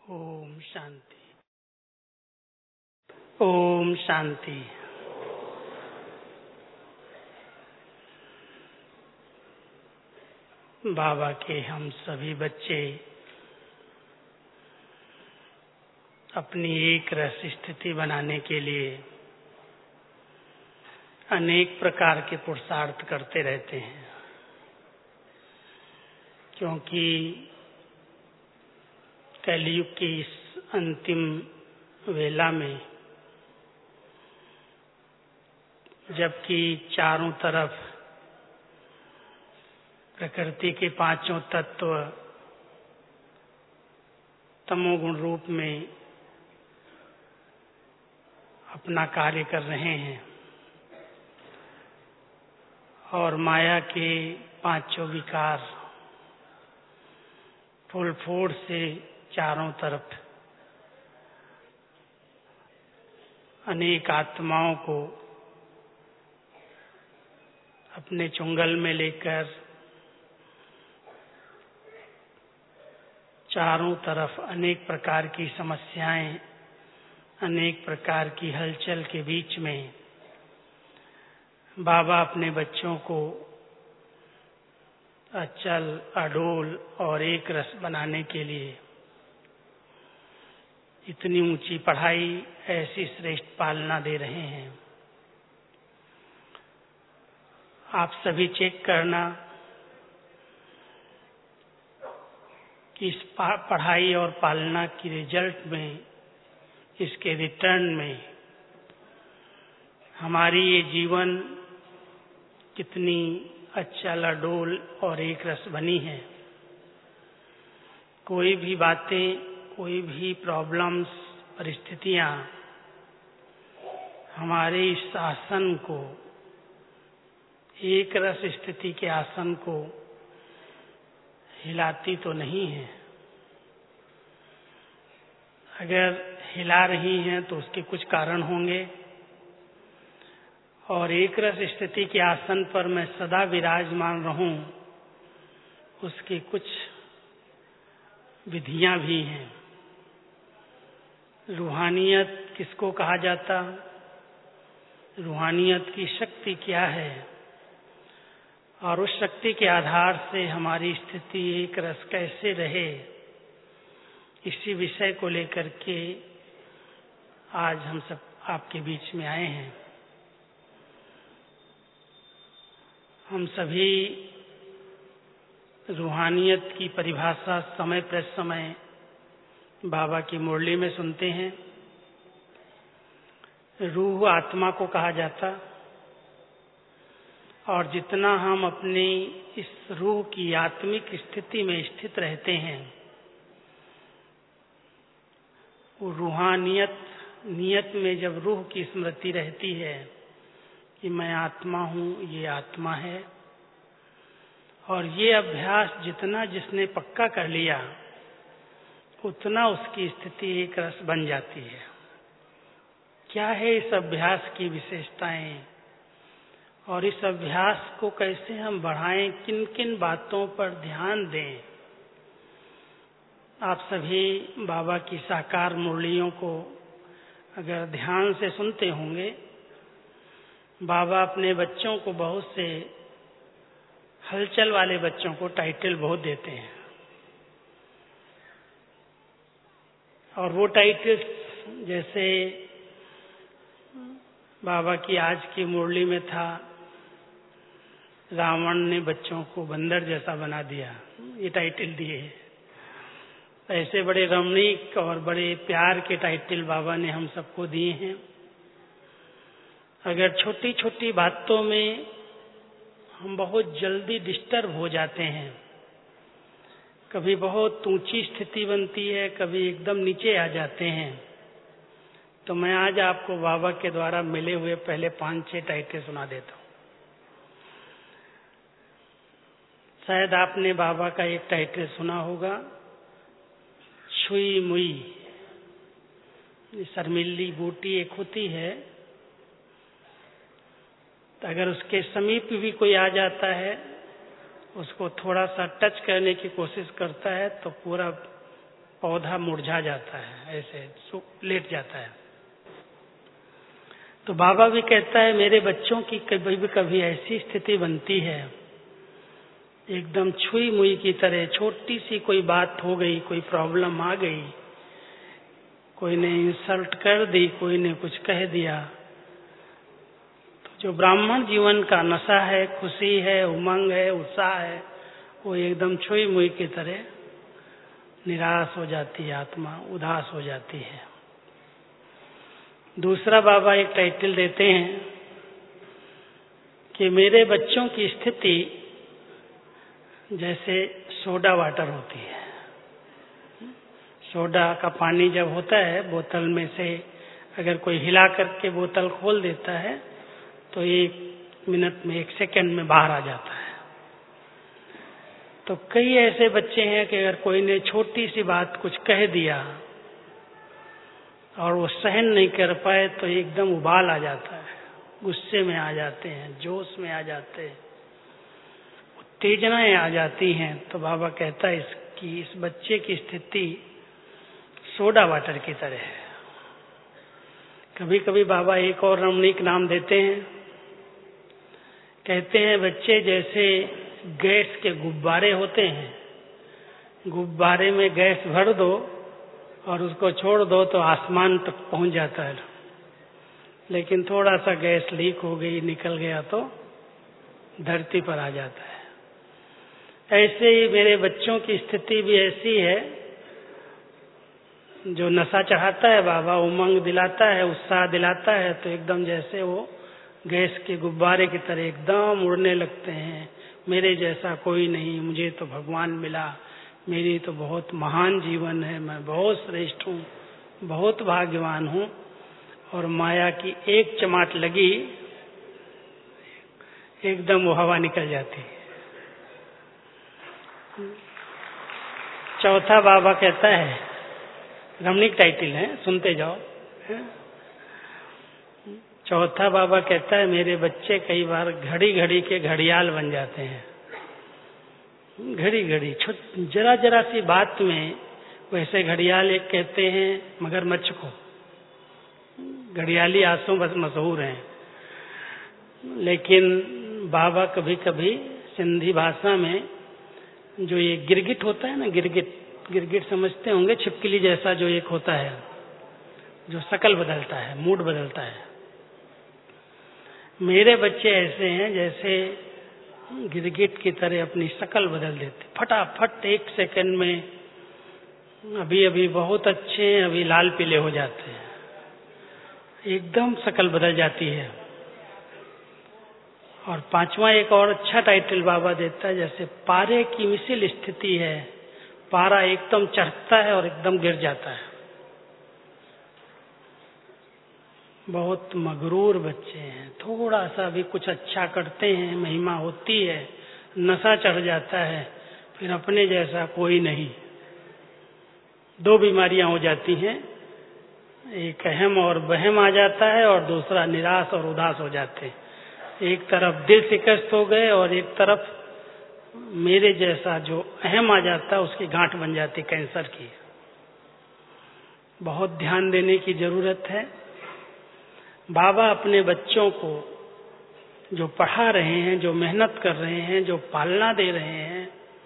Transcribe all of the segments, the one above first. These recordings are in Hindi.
ओम शांति। ओम शांति। बाबा के हम सभी बच्चे अपनी एक रस स्थिति बनाने के लिए अनेक प्रकार के पुरुषार्थ करते रहते हैं, क्योंकि कलयुग की इस अंतिम वेला में जबकि चारों तरफ प्रकृति के पांचों तत्व तमोगुण रूप में अपना कार्य कर रहे हैं और माया के पांचों विकार फूल फोड़ से चारों तरफ अनेक आत्माओं को अपने चुंगल में लेकर चारों तरफ अनेक प्रकार की समस्याएं, अनेक प्रकार की हलचल के बीच में बाबा अपने बच्चों को अचल, अडोल और एक रस बनाने के लिए इतनी ऊंची पढ़ाई, ऐसी श्रेष्ठ पालना दे रहे हैं। आप सभी चेक करना कि इस पढ़ाई और पालना की रिजल्ट में, इसके रिटर्न में हमारी ये जीवन कितनी अचल, अडोल और एक रस बनी है। कोई भी बातें, कोई भी प्रॉब्लम्स, परिस्थितियां हमारे इस आसन को, एक रस स्थिति के आसन को हिलाती तो नहीं है। अगर हिला रही हैं तो उसके कुछ कारण होंगे, और एक रस स्थिति के आसन पर मैं सदा विराजमान रहूं, उसकी कुछ विधियां भी हैं। रूहानियत किसको कहा जाता? रूहानियत की शक्ति क्या है, और उस शक्ति के आधार से हमारी स्थिति एक रस कैसे रहे, इसी विषय को लेकर के आज हम सब आपके बीच में आए हैं। हम सभी रूहानियत की परिभाषा समय प्रति समय बाबा की मुरली में सुनते हैं। रूह आत्मा को कहा जाता, और जितना हम अपनी इस रूह की आत्मिक स्थिति में स्थित रहते हैं, वो रूहानियत नियत में जब रूह की स्मृति रहती है कि मैं आत्मा हूँ, ये आत्मा है, और ये अभ्यास जितना जिसने पक्का कर लिया उतना उसकी स्थिति एक रस बन जाती है। क्या है इस अभ्यास की विशेषताएं, और इस अभ्यास को कैसे हम बढ़ाएं, किन किन बातों पर ध्यान दें? आप सभी बाबा की साकार मुरलियों को अगर ध्यान से सुनते होंगे, बाबा अपने बच्चों को, बहुत से हलचल वाले बच्चों को टाइटल बहुत देते हैं, और वो टाइटल्स जैसे बाबा की आज की मुरली में था, रावण ने बच्चों को बंदर जैसा बना दिया, ये टाइटल दिए। ऐसे बड़े रमणीक और बड़े प्यार के टाइटल बाबा ने हम सबको दिए हैं। अगर छोटी छोटी बातों में हम बहुत जल्दी डिस्टर्ब हो जाते हैं, कभी बहुत ऊंची स्थिति बनती है, कभी एकदम नीचे आ जाते हैं, तो मैं आज आपको बाबा के द्वारा मिले हुए पहले 5-6 टाइटल सुना देता हूँ। शायद आपने बाबा का एक टाइटल सुना होगा, छुई मुई। शर्मिली बूटी एक होती है, तो अगर उसके समीप भी कोई आ जाता है, उसको थोड़ा सा टच करने की कोशिश करता है, तो पूरा पौधा मुरझा जाता है, ऐसे लेट जाता है। तो बाबा भी कहता है मेरे बच्चों की कभी भी कभी ऐसी स्थिति बनती है, एकदम छुई मुई की तरह, छोटी सी कोई बात हो गई, कोई प्रॉब्लम आ गई, कोई ने इंसल्ट कर दी, कोई ने कुछ कह दिया, तो जो ब्राह्मण जीवन का नशा है, खुशी है, उमंग है, उत्साह है, वो एकदम छुई मुई की तरह निराश हो जाती है, आत्मा उदास हो जाती है। दूसरा बाबा एक टाइटल देते हैं कि मेरे बच्चों की स्थिति जैसे सोडा वाटर होती है। सोडा का पानी जब होता है बोतल में से, अगर कोई हिला करके बोतल खोल देता है तो 1 मिनट में, 1 सेकंड में बाहर आ जाता है। तो कई ऐसे बच्चे हैं कि अगर कोई ने छोटी सी बात कुछ कह दिया और वो सहन नहीं कर पाए तो एकदम उबाल आ जाता है, गुस्से में आ जाते हैं, जोश में आ जाते हैं, उत्तेजनाएं आ जाती हैं। तो बाबा कहता है इस बच्चे की स्थिति सोडा वाटर की तरह है। कभी कभी बाबा एक और रमणीक नाम देते हैं, कहते हैं बच्चे जैसे गैस के गुब्बारे होते हैं, गुब्बारे में गैस भर दो और उसको छोड़ दो तो आसमान तक पहुंच जाता है, लेकिन थोड़ा सा गैस लीक हो गई, निकल गया तो धरती पर आ जाता है। ऐसे ही मेरे बच्चों की स्थिति भी ऐसी है, जो नशा चढ़ाता है बाबा, उमंग दिलाता है, उत्साह दिलाता है, तो एकदम जैसे वो गैस के गुब्बारे की तरह एकदम उड़ने लगते हैं। मेरे जैसा कोई नहीं, मुझे तो भगवान मिला, मेरी तो बहुत महान जीवन है, मैं बहुत श्रेष्ठ हूँ, बहुत भाग्यवान हूँ। और माया की एक चमाट लगी, एकदम वो हवा निकल जाती है। चौथा बाबा कहता है, रमणीक टाइटल है, सुनते जाओ। चौथा बाबा कहता है मेरे बच्चे कई बार घड़ी घड़ी के घड़ियाल बन जाते हैं। घड़ी घड़ी जरा जरा सी बात में, वैसे घड़ियाल एक कहते हैं मगरमच्छ को, घड़ियाली आंसू बस मशहूर हैं, लेकिन बाबा कभी कभी सिंधी भाषा में जो ये गिरगिट होता है ना, गिरगिट समझते होंगे, छिपकली जैसा जो एक होता है, जो शकल बदलता है, मूड बदलता है। मेरे बच्चे ऐसे हैं जैसे गिरगिट की तरह अपनी शकल बदल देते, फटाफट 1 सेकंड में, अभी अभी बहुत अच्छे हैं, अभी लाल पीले हो जाते हैं, एकदम शकल बदल जाती है। और 5वां एक और अच्छा टाइटल बाबा देता है, जैसे पारे की मिसिल स्थिति है, पारा एकदम चढ़ता है और एकदम गिर जाता है। बहुत मगरूर बच्चे हैं, थोड़ा सा भी कुछ अच्छा करते हैं, महिमा होती है, नशा चढ़ जाता है, फिर अपने जैसा कोई नहीं। 2 बीमारियां हो जाती हैं, एक अहम और वहम आ जाता है और दूसरा निराश और उदास हो जाते हैं। एक तरफ दिल शिकस्त हो गए और एक तरफ मेरे जैसा जो अहम आ जाता है, उसकी गांठ बन जाती कैंसर की। बहुत ध्यान देने की जरूरत है। बाबा अपने बच्चों को जो पढ़ा रहे हैं, जो मेहनत कर रहे हैं, जो पालना दे रहे हैं,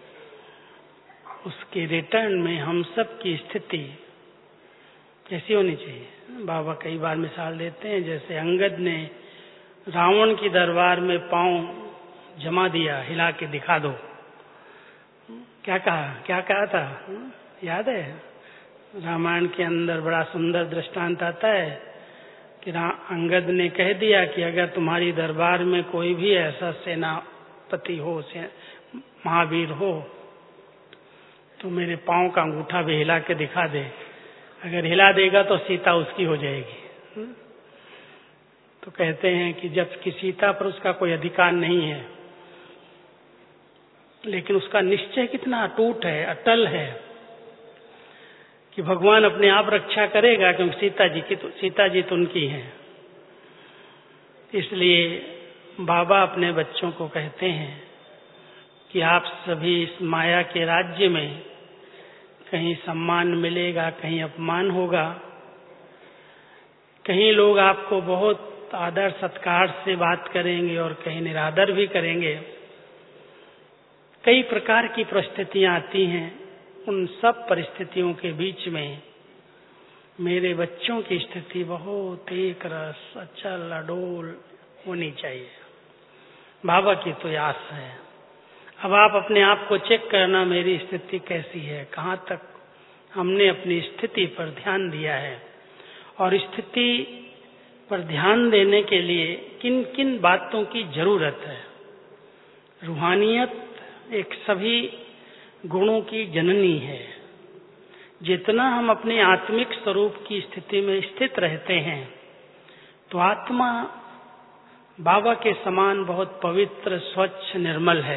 उसके रिटर्न में हम सब की स्थिति कैसी होनी चाहिए। बाबा कई बार मिसाल देते हैं, जैसे अंगद ने रावण की दरबार में पांव जमा दिया, हिला के दिखा दो, क्या कहा था, याद है? रामायण के अंदर बड़ा सुंदर दृष्टांत आता है कि अंगद ने कह दिया कि अगर तुम्हारी दरबार में कोई भी ऐसा सेनापति हो, महावीर हो, तो मेरे पांव का अंगूठा भी हिला के दिखा दे, अगर हिला देगा तो सीता उसकी हो जाएगी। तो कहते हैं कि जब कि सीता पर उसका कोई अधिकार नहीं है, लेकिन उसका निश्चय कितना अटूट है, अटल है कि भगवान अपने आप रक्षा करेगा, क्योंकि सीता जी तो उनकी हैं। इसलिए बाबा अपने बच्चों को कहते हैं कि आप सभी इस माया के राज्य में कहीं सम्मान मिलेगा, कहीं अपमान होगा, कहीं लोग आपको बहुत आदर सत्कार से बात करेंगे और कहीं निरादर भी करेंगे। कई प्रकार की परिस्थितियां आती हैं। उन सब परिस्थितियों के बीच में मेरे बच्चों की स्थिति बहुत एक रस अचल अडोल होनी चाहिए। बाबा की तो आस है। अब आप अपने आप को चेक करना, मेरी स्थिति कैसी है, कहाँ तक हमने अपनी स्थिति पर ध्यान दिया है, और स्थिति पर ध्यान देने के लिए किन किन बातों की जरूरत है। रूहानियत एक सभी गुणों की जननी है। जितना हम अपने आत्मिक स्वरूप की स्थिति में स्थित रहते हैं तो आत्मा बाबा के समान बहुत पवित्र, स्वच्छ, निर्मल है।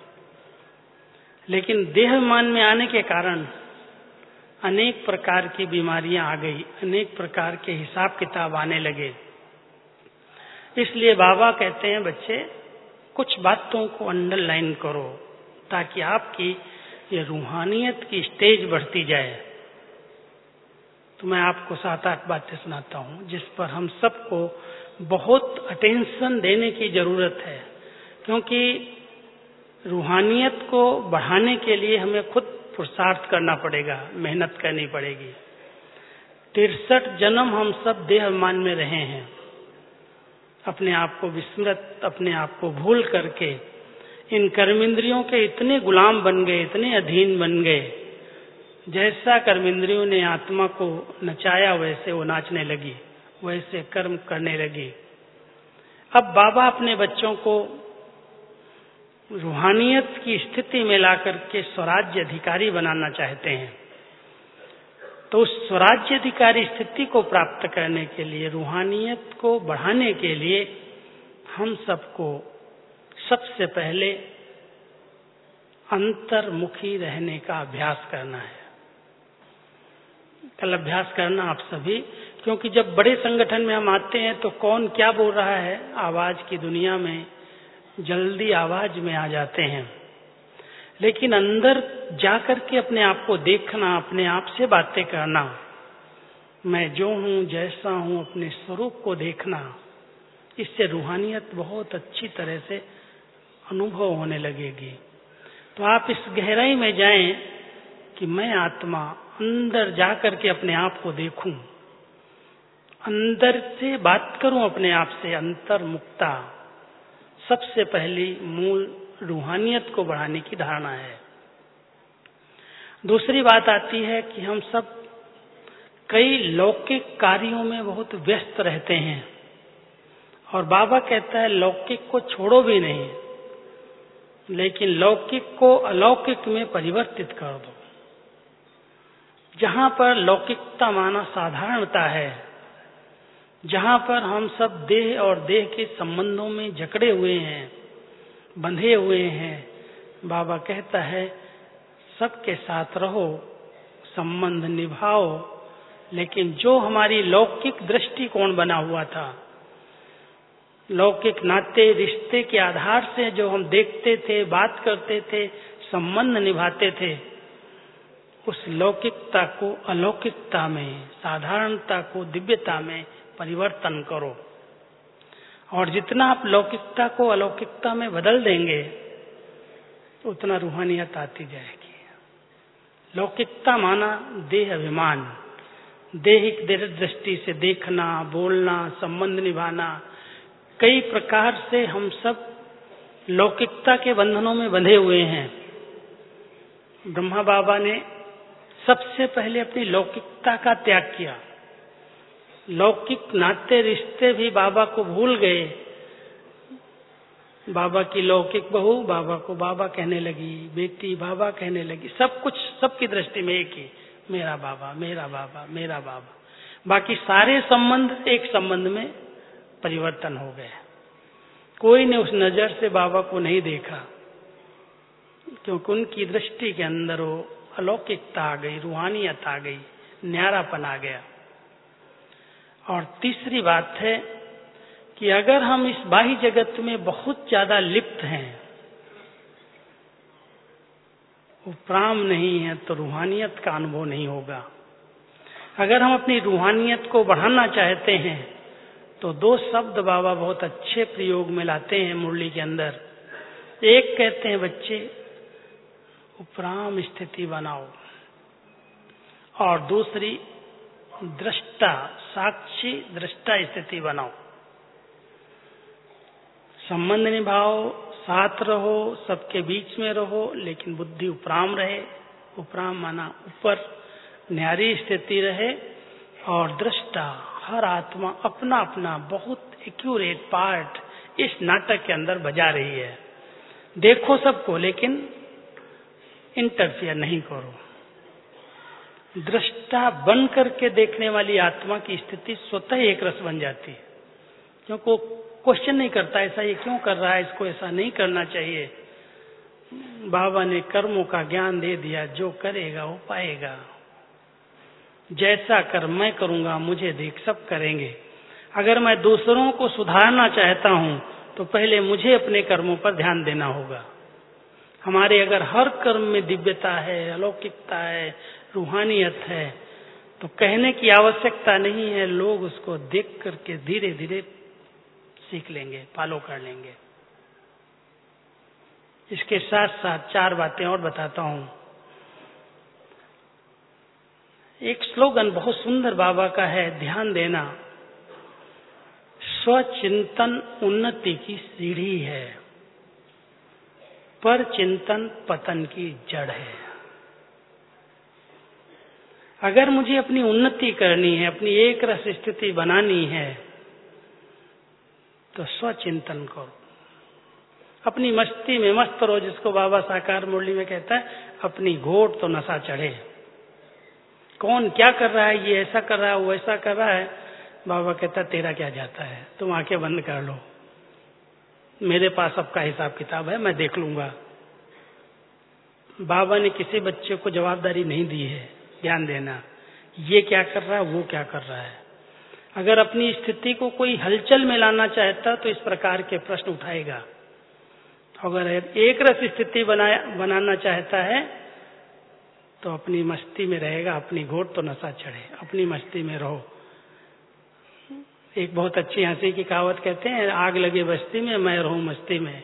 लेकिन देहमान में आने के कारण अनेक प्रकार की बीमारियां आ गई, अनेक प्रकार के हिसाब किताब आने लगे। इसलिए बाबा कहते हैं, बच्चे कुछ बातों को अंडरलाइन करो ताकि आपकी ये रूहानियत की स्टेज बढ़ती जाए। तो मैं आपको 7-8 बातें सुनाता हूँ जिस पर हम सबको बहुत अटेंशन देने की जरूरत है, क्योंकि रूहानियत को बढ़ाने के लिए हमें खुद पुरुषार्थ करना पड़ेगा, मेहनत करनी पड़ेगी। 63 जन्म हम सब देहमान में रहे हैं, अपने आप को विस्मृत, अपने आप को भूल करके इन कर्मेंद्रियों के इतने गुलाम बन गए, इतने अधीन बन गए। जैसा कर्मेंद्रियों ने आत्मा को नचाया वैसे वो नाचने लगी, वैसे कर्म करने लगी। अब बाबा अपने बच्चों को रूहानियत की स्थिति में लाकर के स्वराज्य अधिकारी बनाना चाहते हैं। तो उस स्वराज्य अधिकारी स्थिति को प्राप्त करने के लिए, रूहानियत को बढ़ाने के लिए हम सबको सबसे पहले अंतर्मुखी रहने का अभ्यास करना है। कल अभ्यास करना आप सभी, क्योंकि जब बड़े संगठन में हम आते हैं तो कौन क्या बोल रहा है, आवाज की दुनिया में जल्दी आवाज में आ जाते हैं। लेकिन अंदर जाकर के अपने आप को देखना, अपने आप से बातें करना, मैं जो हूँ, जैसा हूँ, अपने स्वरूप को देखना, इससे रूहानियत बहुत अच्छी तरह से अनुभव होने लगेगी। तो आप इस गहराई में जाएं कि मैं आत्मा, अंदर जाकर के अपने आप को देखूं, अंदर से बात करूं अपने आप से। अंतर्मुक्ता सबसे पहली मूल रूहानियत को बढ़ाने की धारणा है। दूसरी बात आती है कि हम सब कई लौकिक कार्यों में बहुत व्यस्त रहते हैं, और बाबा कहता है लौकिक को छोड़ो भी नहीं, लेकिन लौकिक को अलौकिक में परिवर्तित कर दो। जहां पर लौकिकता माना साधारणता है, जहां पर हम सब देह और देह के संबंधों में जकड़े हुए हैं, बंधे हुए हैं, बाबा कहता है सबके साथ रहो, संबंध निभाओ। लेकिन जो हमारी लौकिक दृष्टिकोण बना हुआ था, लौकिक नाते रिश्ते के आधार से जो हम देखते थे, बात करते थे, संबंध निभाते थे, उस लौकिकता को अलौकिकता में, साधारणता को दिव्यता में परिवर्तन करो। और जितना आप लौकिकता को अलौकिकता में बदल देंगे उतना रूहानियत आती जाएगी। लौकिकता माना देह अभिमान, देहिक दृष्टि से देखना, बोलना, संबंध निभाना। कई प्रकार से हम सब लौकिकता के बंधनों में बंधे हुए हैं। ब्रह्मा बाबा ने सबसे पहले अपनी लौकिकता का त्याग किया। लौकिक नाते रिश्ते भी बाबा को भूल गए। बाबा की लौकिक बहू बाबा को बाबा कहने लगी, बेटी बाबा कहने लगी, सब कुछ सबकी दृष्टि में एक ही, मेरा बाबा, मेरा बाबा, मेरा बाबा। बाकी सारे संबंध एक संबंध में परिवर्तन हो गए। कोई ने उस नजर से बाबा को नहीं देखा, क्योंकि उनकी दृष्टि के अंदर वो अलौकिकता आ गई, रूहानियत आ गई, न्यारापन आ गया। और तीसरी बात है कि अगर हम इस बाह्य जगत में बहुत ज्यादा लिप्त हैं, उपराम नहीं है तो रूहानियत का अनुभव नहीं होगा। अगर हम अपनी रूहानियत को बढ़ाना चाहते हैं तो दो शब्द बाबा बहुत अच्छे प्रयोग में लाते हैं मुरली के अंदर। एक कहते हैं बच्चे उपराम स्थिति बनाओ, और दूसरी दृष्टा साक्षी दृष्टा स्थिति बनाओ। संबंध निभाओ, साथ रहो, सबके बीच में रहो, लेकिन बुद्धि उपराम रहे। उपराम माना ऊपर, न्यारी स्थिति रहे। और दृष्टा, हर आत्मा अपना अपना बहुत एक्यूरेट पार्ट इस नाटक के अंदर बजा रही है। देखो सबको, लेकिन इंटरफियर नहीं करो। दृष्टा बन करके देखने वाली आत्मा की स्थिति स्वतः एक रस बन जाती है, क्योंकि वो क्वेश्चन नहीं करता ऐसा ये क्यों कर रहा है, इसको ऐसा नहीं करना चाहिए। बाबा ने कर्मों का ज्ञान दे दिया, जो करेगा वो पाएगा। जैसा कर्म मैं करूंगा मुझे देख सब करेंगे। अगर मैं दूसरों को सुधारना चाहता हूं तो पहले मुझे अपने कर्मों पर ध्यान देना होगा। हमारे अगर हर कर्म में दिव्यता है, अलौकिकता है, रूहानियत है, तो कहने की आवश्यकता नहीं है, लोग उसको देख करके धीरे धीरे सीख लेंगे, फॉलो कर लेंगे। इसके साथ साथ चार बातें और बताता हूं। एक स्लोगन बहुत सुंदर बाबा का है, ध्यान देना। स्वचिंतन उन्नति की सीढ़ी है, पर चिंतन पतन की जड़ है। अगर मुझे अपनी उन्नति करनी है, अपनी एक रस स्थिति बनानी है, तो स्वचिंतन करो। अपनी मस्ती में मस्त रहो, जिसको बाबा साकार मुरली में कहता है, अपनी घोट तो नशा चढ़े। कौन क्या कर रहा है, ये ऐसा कर रहा है, वो ऐसा कर रहा है, बाबा कहता है तेरा क्या जाता है, तुम आंखें बंद कर लो, मेरे पास सबका हिसाब किताब है, मैं देख लूंगा। बाबा ने किसी बच्चे को जवाबदारी नहीं दी है ध्यान देना, ये क्या कर रहा है, वो क्या कर रहा है। अगर अपनी स्थिति को कोई हलचल में लाना चाहता तो इस प्रकार के प्रश्न उठाएगा। अगर एक रस स्थिति बनाना चाहता है तो अपनी मस्ती में रहेगा, अपनी घोट तो नशा चढ़े, अपनी मस्ती में रहो। एक बहुत अच्छी हंसी की कहावत कहते हैं, आग लगे बस्ती में, मैं रहूं मस्ती में।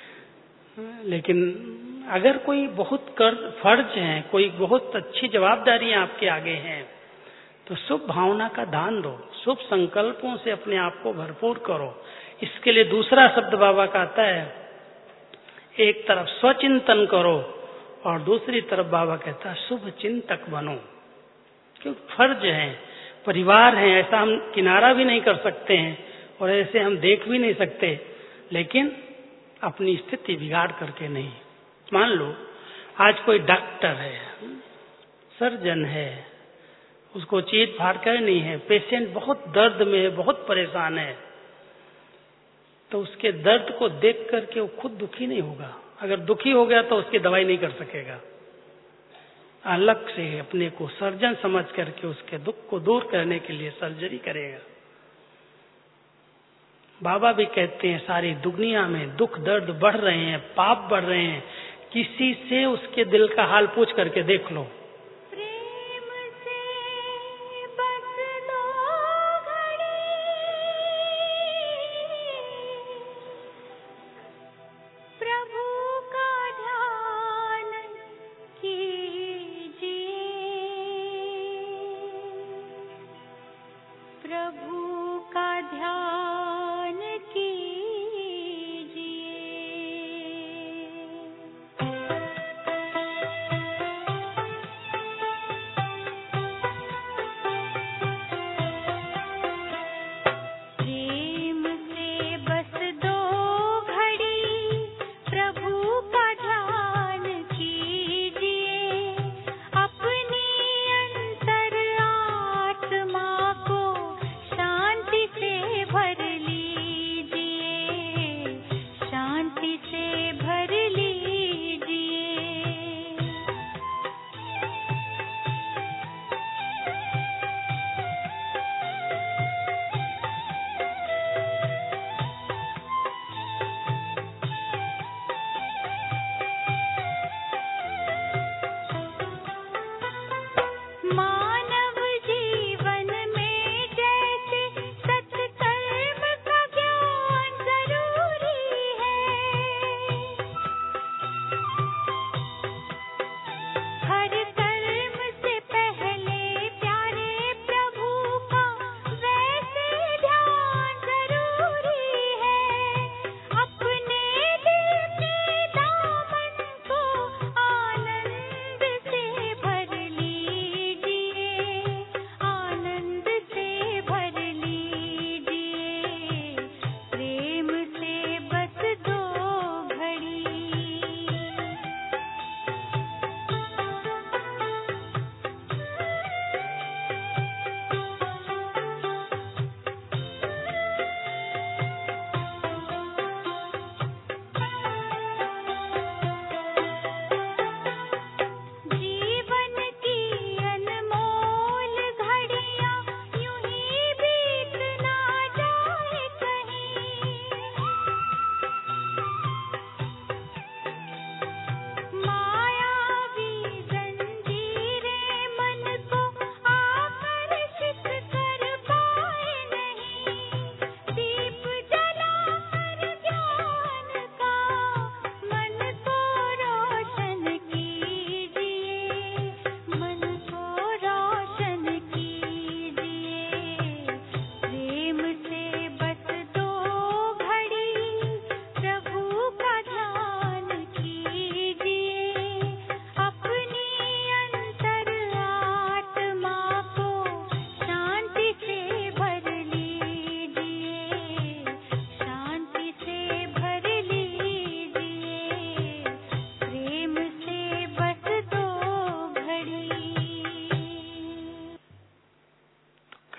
लेकिन अगर कोई बहुत फर्ज है, कोई बहुत अच्छी जवाबदारियां आपके आगे हैं, तो शुभ भावना का दान दो, शुभ संकल्पों से अपने आप को भरपूर करो। इसके लिए दूसरा शब्द बाबा का आता है, एक तरफ स्वचिंतन करो और दूसरी तरफ बाबा कहता है शुभ चिंतक बनो। क्योंकि फर्ज है, परिवार है, ऐसा हम किनारा भी नहीं कर सकते हैं और ऐसे हम देख भी नहीं सकते, लेकिन अपनी स्थिति बिगाड़ करके नहीं। मान लो आज कोई डॉक्टर है, सर्जन है, उसको चीर फाड़ करनी है, पेशेंट बहुत दर्द में है, बहुत परेशान है, तो उसके दर्द को देख करके वो खुद दुखी नहीं होगा। अगर दुखी हो गया तो उसकी दवाई नहीं कर सकेगा। अलग से अपने को सर्जन समझ करके उसके दुख को दूर करने के लिए सर्जरी करेगा। बाबा भी कहते हैं सारी दुनिया में दुख दर्द बढ़ रहे हैं, पाप बढ़ रहे हैं, किसी से उसके दिल का हाल पूछ करके देख लो। भर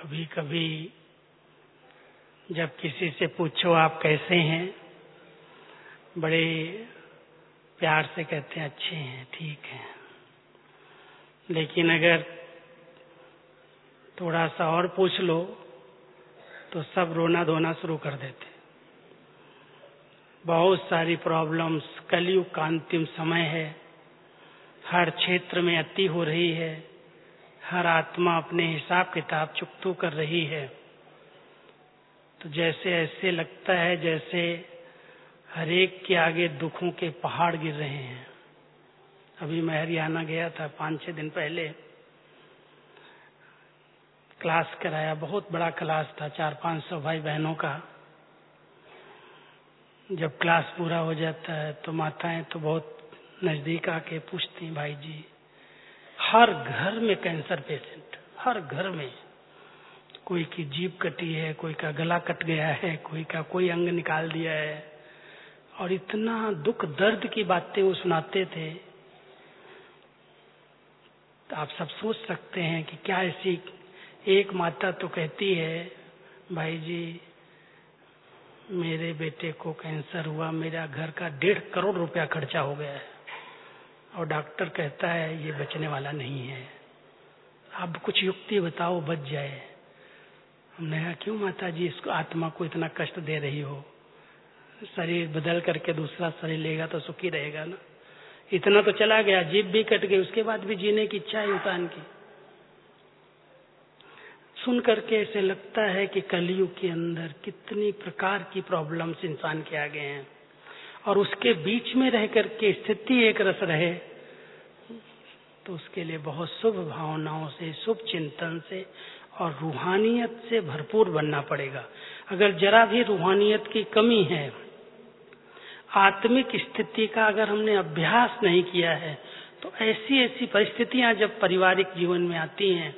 कभी कभी जब किसी से पूछो आप कैसे हैं, बड़े प्यार से कहते हैं अच्छे हैं, ठीक हैं। लेकिन अगर थोड़ा सा और पूछ लो तो सब रोना धोना शुरू कर देते। बहुत सारी प्रॉब्लम्स, कलयुग का अंतिम समय है, हर क्षेत्र में अति हो रही है, हर आत्मा अपने हिसाब किताब चुकतू कर रही है। तो जैसे ऐसे लगता है जैसे हर एक के आगे दुखों के पहाड़ गिर रहे हैं। अभी मैं हरियाणा गया था 5-6 दिन पहले, क्लास कराया, बहुत बड़ा क्लास था, 400-500 भाई बहनों का। जब क्लास पूरा हो जाता है तो माताएं तो बहुत नजदीक आके पूछती, भाई जी हर घर में कैंसर पेशेंट, हर घर में, कोई की जीभ कटी है, कोई का गला कट गया है, कोई का कोई अंग निकाल दिया है, और इतना दुख दर्द की बातें वो सुनाते थे। तो आप सब सोच सकते हैं कि क्या ऐसी एक माता तो कहती है, भाई जी मेरे बेटे को कैंसर हुआ, मेरा घर का 1.5 करोड़ रुपया खर्चा हो गया है, और डॉक्टर कहता है ये बचने वाला नहीं है, आप कुछ युक्ति बताओ बच जाए। हमने कहा क्यों माता जी इसको आत्मा को इतना कष्ट दे रही हो, शरीर बदल करके दूसरा शरीर लेगा तो सुखी रहेगा ना। इतना तो चला गया, जीभ भी कट गई, उसके बाद भी जीने की इच्छा है इंसान की। सुन करके ऐसे लगता है कि कलयुग के अंदर कितनी प्रकार की प्रॉब्लम्स इंसान के आगे हैं, और उसके बीच में रह करके स्थिति एक रस रहे तो उसके लिए बहुत शुभ भावनाओं से, शुभ चिंतन से और रूहानियत से भरपूर बनना पड़ेगा। अगर जरा भी रूहानियत की कमी है, आत्मिक स्थिति का अगर हमने अभ्यास नहीं किया है, तो ऐसी ऐसी परिस्थितियां जब पारिवारिक जीवन में आती हैं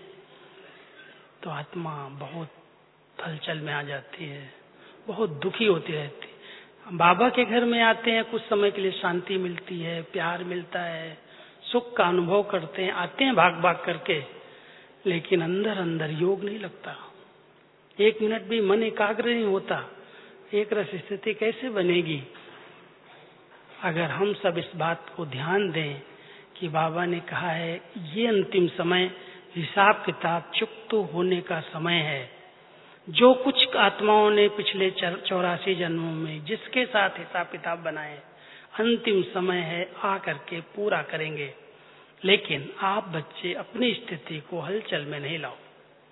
तो आत्मा बहुत हलचल में आ जाती है, बहुत दुखी होती रहती है। बाबा के घर में आते हैं, कुछ समय के लिए शांति मिलती है, प्यार मिलता है, सुख का अनुभव करते हैं, आते हैं भाग भाग करके, लेकिन अंदर अंदर योग नहीं लगता। 1 मिनट भी मन एकाग्र नहीं होता। एक रस स्थिति कैसे बनेगी? अगर हम सब इस बात को ध्यान दें कि बाबा ने कहा है ये अंतिम समय हिसाब किताब चुकता होने का समय है। जो कुछ आत्माओं ने पिछले 84 जन्मों में जिसके साथ हिसाब किताब बनाए, अंतिम समय है, आ करके पूरा करेंगे। लेकिन आप बच्चे अपनी स्थिति को हलचल में नहीं लाओ,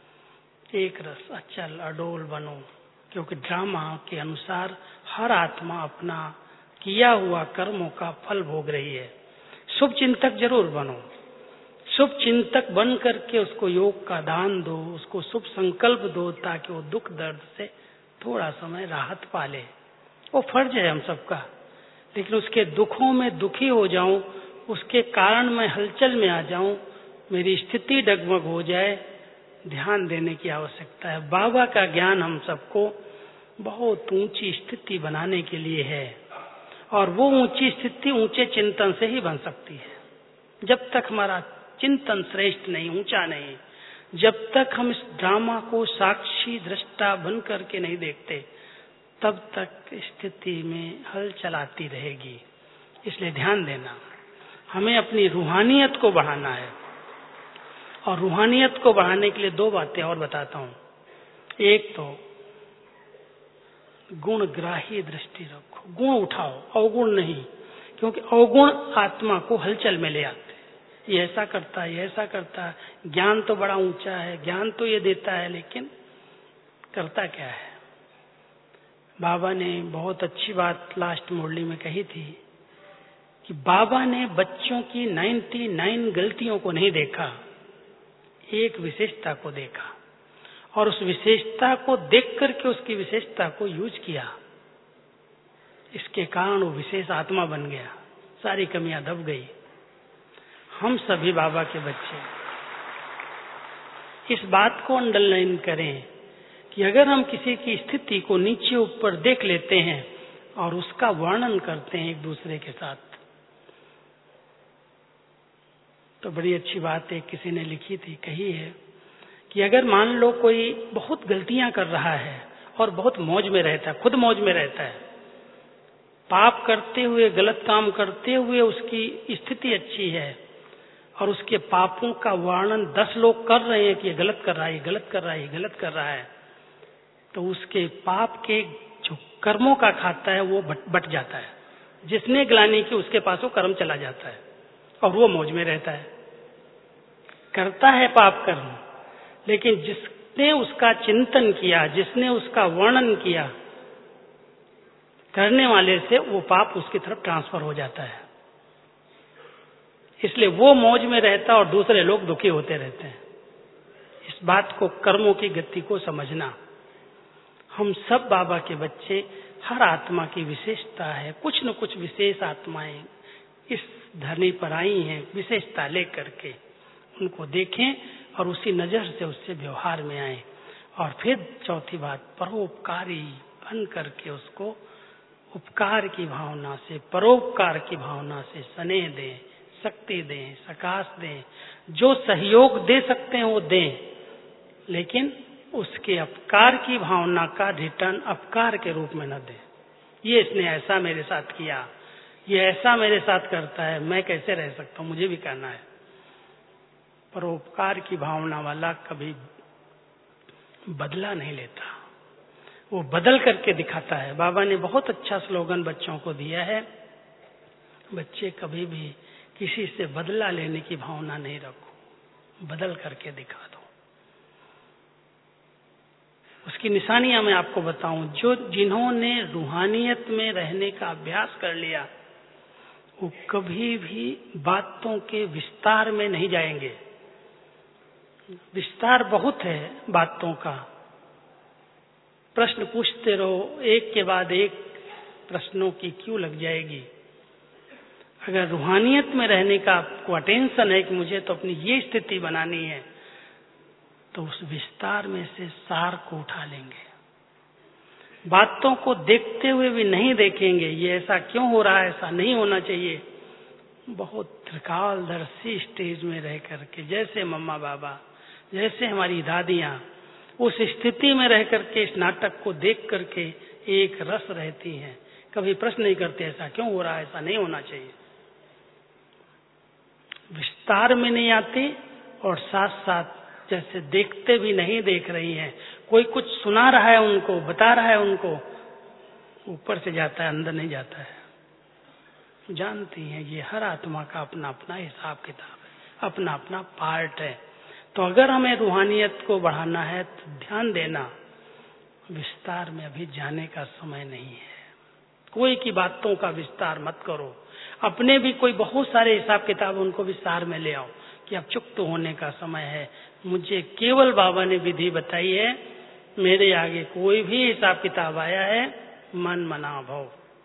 एक रस अचल अडोल बनो, क्योंकि ड्रामा के अनुसार हर आत्मा अपना किया हुआ कर्मों का फल भोग रही है। शुभ चिंतक जरूर बनो, शुभ चिंतक बन करके उसको योग का दान दो, उसको शुभ संकल्प दो, ताकि वो दुख दर्द से थोड़ा समय राहत पाले। वो फर्ज है हम सबका। लेकिन उसके दुखों में दुखी हो जाऊं, उसके कारण मैं हलचल में आ जाऊं, मेरी स्थिति डगमग हो जाए, ध्यान देने की आवश्यकता है। बाबा का ज्ञान हम सबको बहुत ऊंची स्थिति बनाने के लिए है, और वो ऊंची स्थिति ऊंचे चिंतन से ही बन सकती है। जब तक हमारा चिंतन श्रेष्ठ नहीं, ऊंचा नहीं, जब तक हम इस ड्रामा को साक्षी दृष्टा बन करके नहीं देखते, तब तक स्थिति में हलचल आती रहेगी। इसलिए ध्यान देना, हमें अपनी रूहानियत को बढ़ाना है, और रूहानियत को बढ़ाने के लिए 2 बातें और बताता हूं। एक तो गुणग्राही दृष्टि रखो, गुण उठाओ, अवगुण नहीं, क्योंकि अवगुण आत्मा को हलचल में ले आते। ये ऐसा करता है, ये ऐसा करता है, ज्ञान तो बड़ा ऊंचा है, ज्ञान तो ये देता है, लेकिन करता क्या है? बाबा ने बहुत अच्छी बात लास्ट मुरली में कही थी कि बाबा ने बच्चों की 99 गलतियों को नहीं देखा, एक विशेषता को देखा, और उस विशेषता को देख करके उसकी विशेषता को यूज किया। इसके कारण वो विशेष आत्मा बन गया, सारी कमियां दब गई। हम सभी बाबा के बच्चे इस बात को अंडरलाइन करें कि अगर हम किसी की स्थिति को नीचे ऊपर देख लेते हैं और उसका वर्णन करते हैं एक दूसरे के साथ, तो बड़ी अच्छी बात है, किसी ने लिखी थी, कही है कि अगर मान लो कोई बहुत गलतियां कर रहा है और बहुत मौज में रहता है, खुद मौज में रहता है, पाप करते हुए, गलत काम करते हुए उसकी स्थिति अच्छी है और उसके पापों का वर्णन 10 लोग कर रहे हैं कि ये गलत कर रहा है, ये गलत कर रहा है, ये गलत कर रहा है, तो उसके पाप के जो कर्मों का खाता है वो बट जाता है। जिसने ग्लानि की उसके पास वो कर्म चला जाता है और वो मौज में रहता है, करता है पाप कर्म, लेकिन जिसने उसका चिंतन किया, जिसने उसका वर्णन किया, करने वाले से वो पाप उसकी तरफ ट्रांसफर हो जाता है। इसलिए वो मौज में रहता है और दूसरे लोग दुखी होते रहते हैं। इस बात को, कर्मों की गति को समझना। हम सब बाबा के बच्चे, हर आत्मा की विशेषता है, कुछ न कुछ विशेष आत्माएं इस धरनी पर आई हैं, विशेषता लेकर के उनको देखें और उसी नजर से उससे व्यवहार में आए। और फिर चौथी बात, परोपकारी बन करके उसको उपकार की भावना से, परोपकार की भावना से स्नेह दें, शक्ति दें, सकाश दें, जो सहयोग दे सकते हैं वो दें, लेकिन उसके अपकार की भावना का रिटर्न अपकार के रूप में न दें। ये इसने ऐसा मेरे साथ किया, ये ऐसा मेरे साथ करता है, मैं कैसे रह सकता हूं, मुझे भी करना है। परोपकार की भावना वाला कभी बदला नहीं लेता, वो बदल करके दिखाता है। बाबा ने बहुत अच्छा स्लोगन बच्चों को दिया है, बच्चे कभी भी किसी से बदला लेने की भावना नहीं रखो, बदल करके दिखा दो। उसकी निशानियां मैं आपको बताऊं, जिन्होंने रूहानियत में रहने का अभ्यास कर लिया वो कभी भी बातों के विस्तार में नहीं जाएंगे। विस्तार बहुत है बातों का, प्रश्न पूछते रहो, एक के बाद एक प्रश्नों की क्यों लग जाएगी। अगर रूहानियत में रहने का आपको अटेंशन है कि मुझे तो अपनी ये स्थिति बनानी है, तो उस विस्तार में से सार को उठा लेंगे। बातों को देखते हुए भी नहीं देखेंगे, ये ऐसा क्यों हो रहा है, ऐसा नहीं होना चाहिए। बहुत त्रिकालदर्शी स्टेज में रह करके, जैसे मम्मा बाबा, जैसे हमारी दादियां, उस स्थिति में रह करके इस नाटक को देख करके एक रस रहती हैं। कभी प्रश्न नहीं करते ऐसा क्यों हो रहा है, ऐसा नहीं होना चाहिए। विस्तार में नहीं आते और साथ साथ जैसे देखते भी नहीं देख रही हैं। कोई कुछ सुना रहा है उनको, बता रहा है उनको, ऊपर से जाता है, अंदर नहीं जाता है। जानती हैं ये हर आत्मा का अपना अपना हिसाब किताब है, अपना अपना पार्ट है। तो अगर हमें रूहानियत को बढ़ाना है तो ध्यान देना, विस्तार में अभी जाने का समय नहीं है। कोई की बातों का विस्तार मत करो, अपने भी कोई बहुत सारे हिसाब किताब उनको विस्तार में ले आओ कि अब चुप होने का समय है। मुझे केवल बाबा ने विधि बताई है, मेरे आगे कोई भी हिसाब किताब आया है, मन मना भव।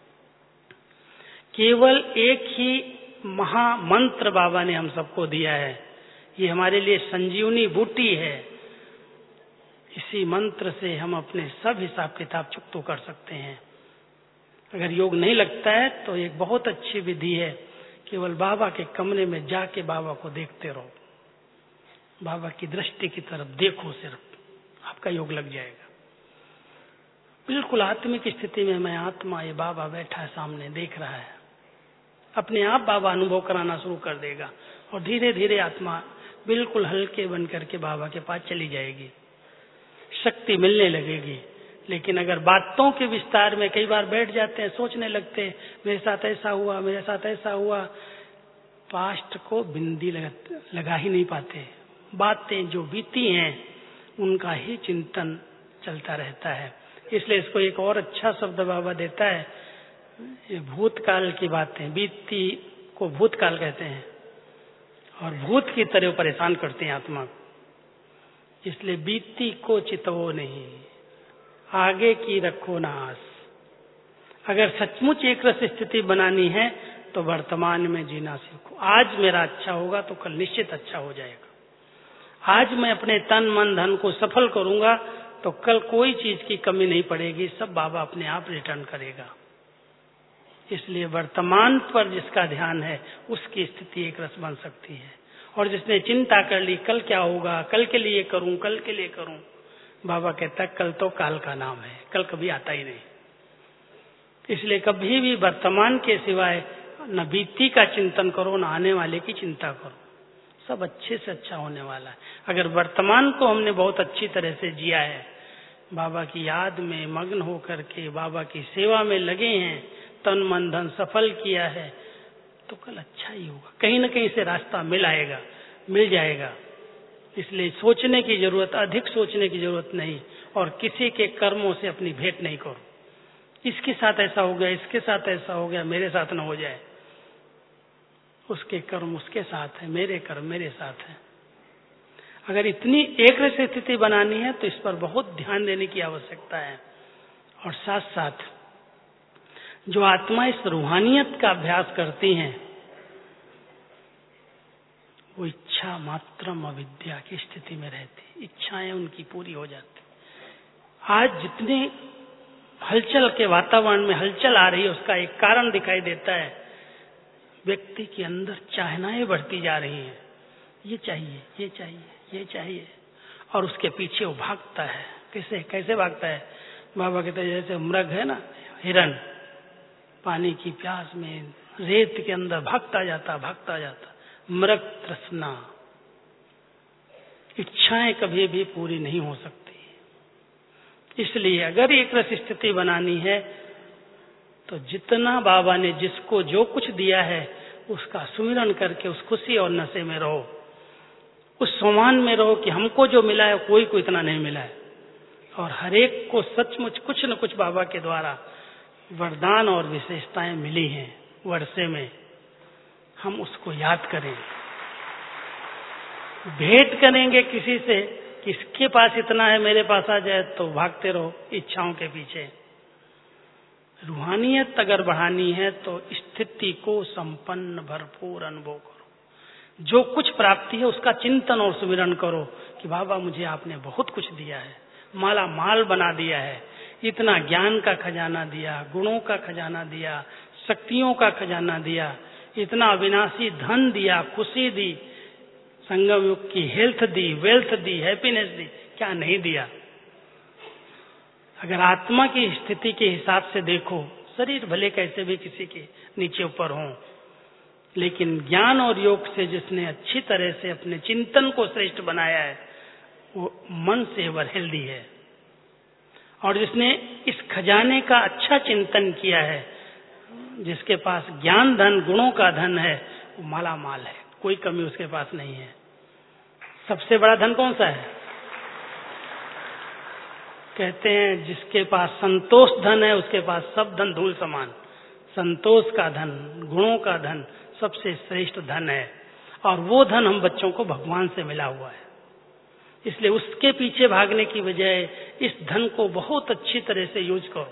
केवल एक ही महामंत्र बाबा ने हम सबको दिया है, ये हमारे लिए संजीवनी बूटी है। इसी मंत्र से हम अपने सब हिसाब किताब चुकतो कर सकते हैं। अगर योग नहीं लगता है तो एक बहुत अच्छी विधि है, केवल बाबा के कमरे में जाके बाबा को देखते रहो, बाबा की दृष्टि की तरफ देखो, सिर्फ आपका योग लग जाएगा। बिल्कुल आत्मिक स्थिति में मैं आत्मा, ये बाबा बैठा है सामने, देख रहा है, अपने आप बाबा अनुभव कराना शुरू कर देगा और धीरे धीरे आत्मा बिल्कुल हल्के बन करके बाबा के पास चली जाएगी, शक्ति मिलने लगेगी। लेकिन अगर बातों के विस्तार में कई बार बैठ जाते हैं, सोचने लगते हैं मेरे साथ ऐसा हुआ, मेरे साथ ऐसा हुआ, पास्ट को बिंदी लगा ही नहीं पाते। बातें जो बीती हैं उनका ही चिंतन चलता रहता है। इसलिए इसको एक और अच्छा शब्द बाबा देता है, ये भूतकाल की बातें, बीती को भूतकाल कहते हैं और भूत की तरह परेशान करते हैं आत्मा को। इसलिए बीती को चितवो नहीं, आगे की रखो ना आस। अगर सचमुच एक रस स्थिति बनानी है तो वर्तमान में जीना सीखो। आज मेरा अच्छा होगा तो कल निश्चित अच्छा हो जाएगा। आज मैं अपने तन मन धन को सफल करूंगा तो कल कोई चीज की कमी नहीं पड़ेगी, सब बाबा अपने आप रिटर्न करेगा। इसलिए वर्तमान पर जिसका ध्यान है उसकी स्थिति एक रस बन सकती है और जिसने चिंता कर ली कल क्या होगा, कल के लिए करूं, कल के लिए करूं, बाबा कहता कल तो काल का नाम है, कल कभी आता ही नहीं। इसलिए कभी भी वर्तमान के सिवाय न बीती का चिंतन करो, न आने वाले की चिंता करो। सब अच्छे से अच्छा होने वाला है। अगर वर्तमान को हमने बहुत अच्छी तरह से जिया है, बाबा की याद में मग्न होकर के बाबा की सेवा में लगे हैं, तन मन धन सफल किया है, तो कल अच्छा ही होगा। कहीं न कहीं से रास्ता मिल जाएगा। इसलिए सोचने की जरूरत, अधिक सोचने की जरूरत नहीं, और किसी के कर्मों से अपनी भेंट नहीं करो। इसके साथ ऐसा हो गया, इसके साथ ऐसा हो गया, मेरे साथ न हो जाए। उसके कर्म उसके साथ है, मेरे कर्म मेरे साथ है। अगर इतनी एक स्थिति बनानी है तो इस पर बहुत ध्यान देने की आवश्यकता है। और साथ साथ जो आत्मा इस रूहानियत का अभ्यास करती हैं, वो इच्छा मात्रम अविद्या की स्थिति में रहती, इच्छाएं उनकी पूरी हो जाती। आज जितने हलचल के वातावरण में हलचल आ रही है, उसका एक कारण दिखाई देता है, व्यक्ति के अंदर चाहनाएं बढ़ती जा रही हैं। ये चाहिए, ये चाहिए, ये चाहिए, और उसके पीछे वो भागता है। कैसे भागता है? बाबा कहते हैं जैसे मृग है ना, हिरण, पानी की प्यास में रेत के अंदर भागता जाता। मृग तृष्णा, इच्छाएं कभी भी पूरी नहीं हो सकती। इसलिए अगर एक रस स्थिति बनानी है तो जितना बाबा ने जिसको जो कुछ दिया है उसका सुमिरन करके उस खुशी और नशे में रहो, उस सम्मान में रहो कि हमको जो मिला है कोई को इतना नहीं मिला है, और हर एक को सचमुच कुछ न कुछ बाबा के द्वारा वरदान और विशेषताएं मिली हैं वर्षे में। हम उसको याद करें, भेंट करेंगे किसी से, किसके पास इतना है मेरे पास आ जाए, तो भागते रहो इच्छाओं के पीछे। रूहानियत अगर बढ़ानी है तो स्थिति को संपन्न भरपूर अनुभव करो। जो कुछ प्राप्ति है उसका चिंतन और सुमिरन करो कि बाबा मुझे आपने बहुत कुछ दिया है, माला माल बना दिया है, इतना ज्ञान का खजाना दिया, गुणों का खजाना दिया, शक्तियों का खजाना दिया, इतना अविनाशी धन दिया, खुशी दी, संगम युग की हेल्थ दी, वेल्थ दी, हैप्पीनेस दी, क्या नहीं दिया। अगर आत्मा की स्थिति के हिसाब से देखो, शरीर भले कैसे भी किसी के नीचे ऊपर हो, लेकिन ज्ञान और योग से जिसने अच्छी तरह से अपने चिंतन को श्रेष्ठ बनाया है, वो मन से वर हेल्दी है। और जिसने इस खजाने का अच्छा चिंतन किया है, जिसके पास ज्ञान धन गुणों का धन है, वो माला माल है, कोई कमी उसके पास नहीं है। सबसे बड़ा धन कौन सा है? कहते हैं जिसके पास संतोष धन है उसके पास सब धन धूल समान। संतोष का धन, गुणों का धन सबसे श्रेष्ठ धन है, और वो धन हम बच्चों को भगवान से मिला हुआ है। इसलिए उसके पीछे भागने की बजाय इस धन को बहुत अच्छी तरह से यूज करो।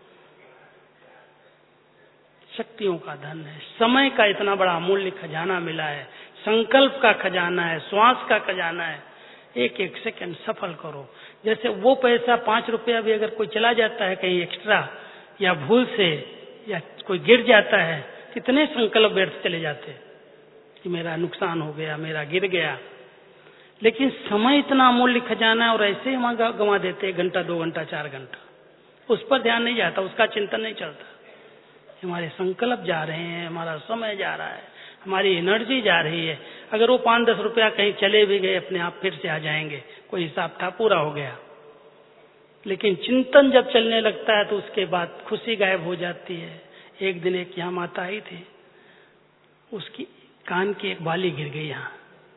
शक्तियों का धन है, समय का इतना बड़ा अमूल्य खजाना मिला है, संकल्प का खजाना है, श्वास का खजाना है। एक एक सेकंड सफल करो। जैसे वो पैसा 5 रुपया भी अगर कोई चला जाता है कहीं एक्स्ट्रा, या भूल से, या कोई गिर जाता है, कितने संकल्प व्यर्थ चले जाते कि मेरा नुकसान हो गया, मेरा गिर गया। लेकिन समय इतना अमूल्य खजाना है, और ऐसे हम गंवा देते, घंटा 2 घंटा 4 घंटा, उस पर ध्यान नहीं जाता, उसका चिंतन नहीं चलता। हमारे संकल्प जा रहे हैं, हमारा समय जा रहा है, हमारी एनर्जी जा रही है। अगर वो 5-10 रुपया कहीं चले भी गए, अपने आप फिर से आ जाएंगे, कोई हिसाब था, पूरा हो गया। लेकिन चिंतन जब चलने लगता है तो उसके बाद खुशी गायब हो जाती है। एक दिन एक यहाँ माता आई थी, उसकी कान की एक बाली गिर गई, यहाँ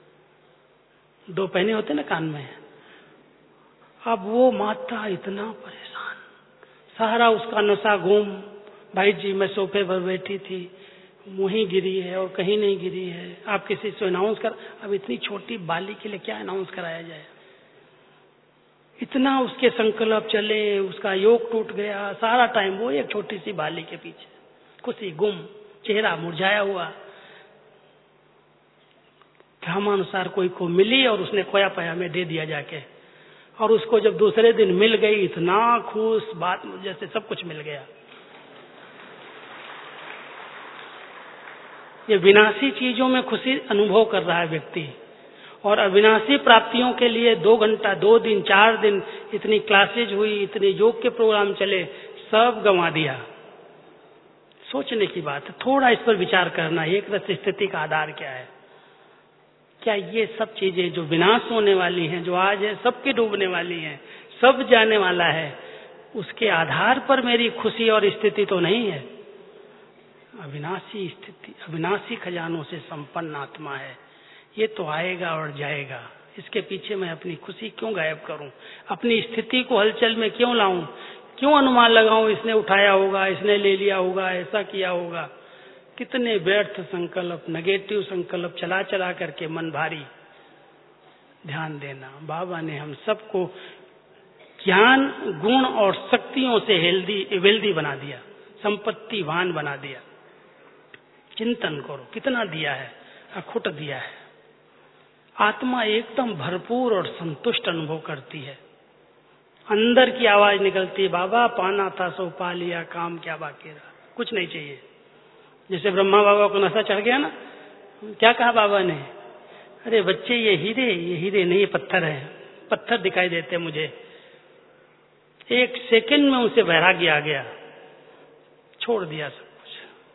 2 पहने होते ना कान में। अब वो माता इतना परेशान, सारा उसका नशा घूम, भाई जी मैं सोफे पर बैठी थी, मुँह गिरी है और कहीं नहीं गिरी है, आप किसी से अनाउंस कर। अब इतनी छोटी बाली के लिए क्या अनाउंस कराया जाए? इतना उसके संकल्प चले, उसका योग टूट गया, सारा टाइम वो एक छोटी सी बाली के पीछे, खुशी गुम, चेहरा मुरझाया हुआ। क्रमानुसार कोई को मिली और उसने खोया पाया में दे दिया जाके, और उसको जब दूसरे दिन मिल गई, इतना खुश, बात जैसे सब कुछ मिल गया। ये विनाशी चीजों में खुशी अनुभव कर रहा है व्यक्ति, और अविनाशी प्राप्तियों के लिए 2 घंटा, 2 दिन, 4 दिन इतनी क्लासेज हुई, इतने योग के प्रोग्राम चले, सब गंवा दिया। सोचने की बात है, थोड़ा इस पर विचार करना। एक रस स्थिति का आधार क्या है? क्या ये सब चीजें जो विनाश होने वाली हैं, जो आज है सबके डूबने वाली हैं, सब जाने वाला है, उसके आधार पर मेरी खुशी और स्थिति तो नहीं है। अविनाशी स्थिति, अविनाशी खजानों से संपन्न आत्मा है। ये तो आएगा और जाएगा, इसके पीछे मैं अपनी खुशी क्यों गायब करूं? अपनी स्थिति को हलचल में क्यों लाऊं? क्यों अनुमान लगाऊं इसने उठाया होगा, इसने ले लिया होगा, ऐसा किया होगा? कितने व्यर्थ संकल्प, नेगेटिव संकल्प चला चला करके मन भारी। ध्यान देना, बाबा ने हम सबको ज्ञान, गुण और शक्तियों से वेल्दी बना दिया, संपत्तिवान बना दिया। चिंतन करो, कितना दिया है, अखुट दिया है। आत्मा एकदम भरपूर और संतुष्ट अनुभव करती है। अंदर की आवाज निकलती है, बाबा पाना था सो पा लिया, काम क्या बाकी रहा, कुछ नहीं चाहिए। जैसे ब्रह्मा बाबा को नशा चढ़ गया ना, क्या कहा बाबा ने? अरे बच्चे, ये हीरे नहीं, ये पत्थर है, पत्थर दिखाई देते मुझे। एक सेकंड में उनसे वैराग्य आ गया, छोड़ दिया सब कुछ,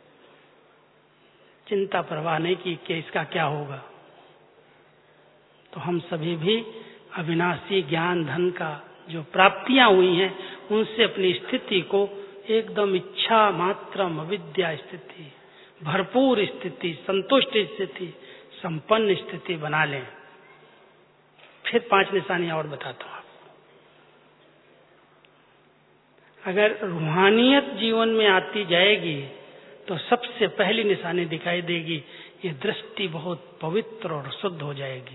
चिंता परवाह नहीं की कि इसका क्या होगा। तो हम सभी भी अविनाशी ज्ञान धन का जो प्राप्तियां हुई हैं, उनसे अपनी स्थिति को एकदम इच्छा मात्रम अविद्या स्थिति, भरपूर स्थिति, संतुष्ट स्थिति, संपन्न स्थिति बना लें। फिर 5 निशानियां और बताता हूं आपको। अगर रूहानियत जीवन में आती जाएगी तो सबसे पहली निशानी दिखाई देगी, ये दृष्टि बहुत पवित्र और शुद्ध हो जाएगी।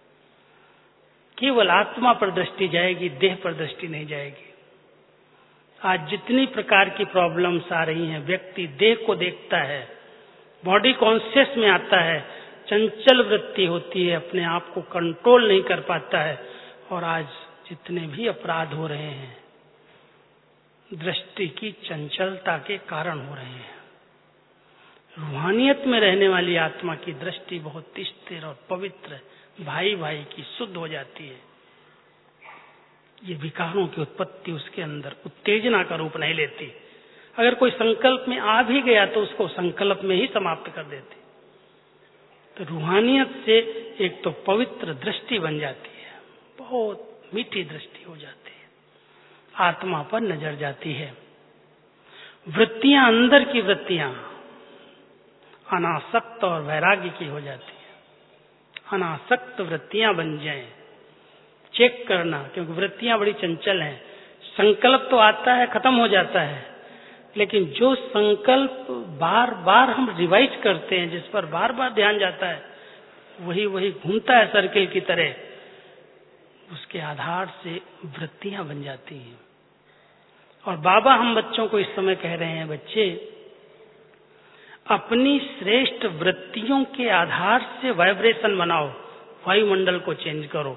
केवल आत्मा पर दृष्टि जाएगी, देह पर दृष्टि नहीं जाएगी। आज जितनी प्रकार की प्रॉब्लम्स आ रही हैं, व्यक्ति देह को देखता है, बॉडी कॉन्शियस में आता है, चंचल वृत्ति होती है, अपने आप को कंट्रोल नहीं कर पाता है, और आज जितने भी अपराध हो रहे हैं दृष्टि की चंचलता के कारण हो रहे हैं। रूहानियत में रहने वाली आत्मा की दृष्टि बहुत स्थिर और पवित्र, भाई भाई की शुद्ध हो जाती है। ये विकारों की उत्पत्ति उसके अंदर उत्तेजना का रूप नहीं लेती। अगर कोई संकल्प में आ भी गया तो उसको संकल्प में ही समाप्त कर देती। तो रूहानियत से एक तो पवित्र दृष्टि बन जाती है, बहुत मीठी दृष्टि हो जाती है, आत्मा पर नजर जाती है। वृत्तियां, अंदर की वृत्तियां अनासक्त और वैराग्य की हो जाती है। अनासक्त वृत्तियां बन जाएं, चेक करना, क्योंकि वृत्तियां बड़ी चंचल हैं। संकल्प तो आता है, खत्म हो जाता है, लेकिन जो संकल्प बार बार हम रिवाइज करते हैं, जिस पर बार बार ध्यान जाता है, वही वही घूमता है सर्किल की तरह, उसके आधार से वृत्तियां बन जाती हैं। और बाबा हम बच्चों को इस समय कह रहे हैं, बच्चे अपनी श्रेष्ठ वृत्तियों के आधार से वाइब्रेशन बनाओ, वायुमंडल को चेंज करो।